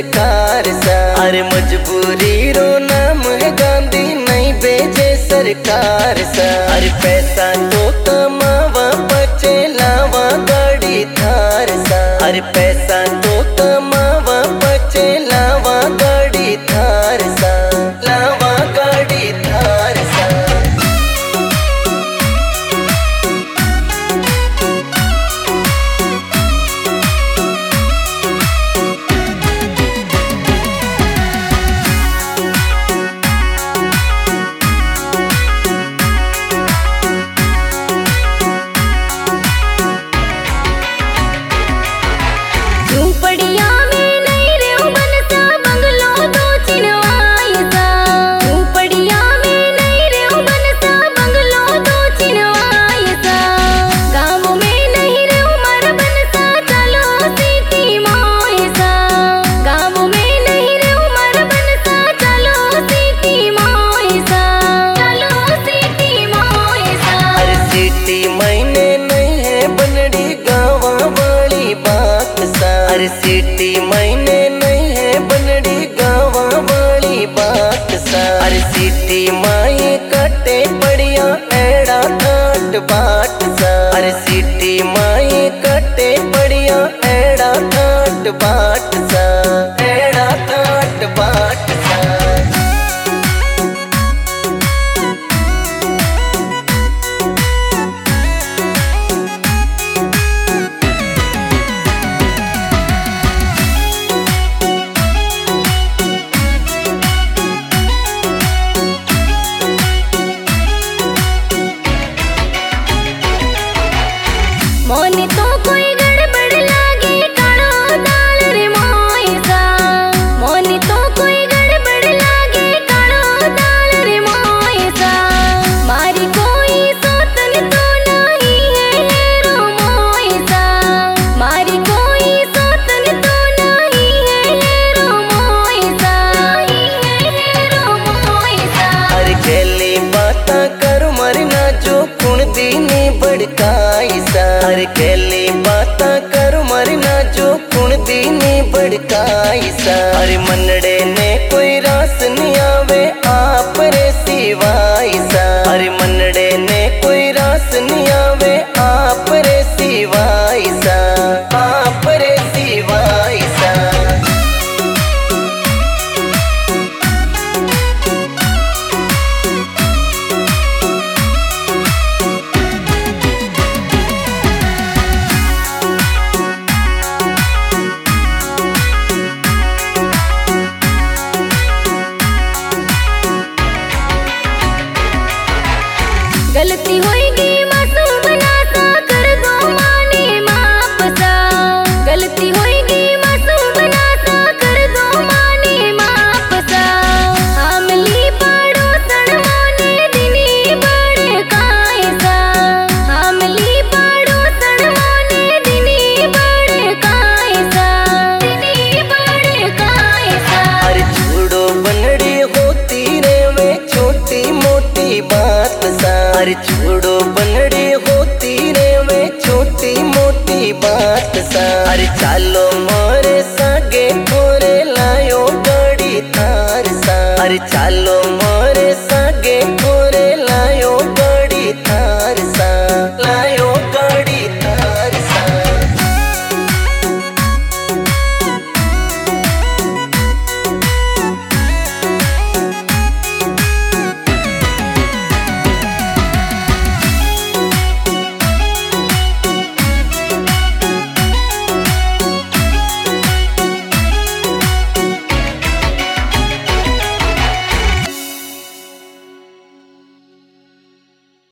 सरकार सा। अरे मजबूरी रो नाम है गांधी नहीं भेजे सरकार सा। अरे पैसा तो कमावा बचे लावा गाड़ी थार सा। अरे पैसा तो कमावा बचे लावा गाड़ी थार सा। लावा गाड़ी थार सा। मैंने नहीं है बनड़ी गावा वाली बात सा। अरे सिटी मैंने नहीं है बनड़ी गावा वाली बात सा। अरे सिटी माए कटे पड़िया एड़ा ठाट बाट सा। अरे सिटी माए कटे पड़िया एड़ा ठाट बाट सा। एड़ा ठाट बाट सा। मोने तो कोई गड़बड़ लागे कालो दाल रे मोइसा। मोने तो कोई गड़बड़ लागे कालो दाल रे मोइसा। मारी कोई सोतन तो नहीं है रो मोइसा। मारी कोई सोतन तो नहीं है रो मोइसा। है रो मोइसा। अरे खेली बाता करो मरना जो कुण दीनी बड़काई सा। अरे खेली बाता करो मरना जो कुण दीनी बड़काई सा। अरे मनड़े ने कोई रास नहीं आवे आप रे सिवाई सा। अरे मनड़े ने कोई रास नहीं आवे आप रे सिवाई सा। आप रे सिवाई सा। गलती होएगी मासूम ना सा कर दो माने माफ सा। गलती होएगी मासूम ना सा कर दो माने माफ सा। हमली पड़ो सड़मोने दिनी बड़े कायसा। हमली पड़ो सड़मोने दिनी बड़े कायसा। दिनी बड़े कायसा। अरे छोड़ो बनड़ी होती रे वे छोटी मोटी बात सा। अरे छोड़ो बनड़ी होती रे वे छोटी मोटी बात सा। अरे चालो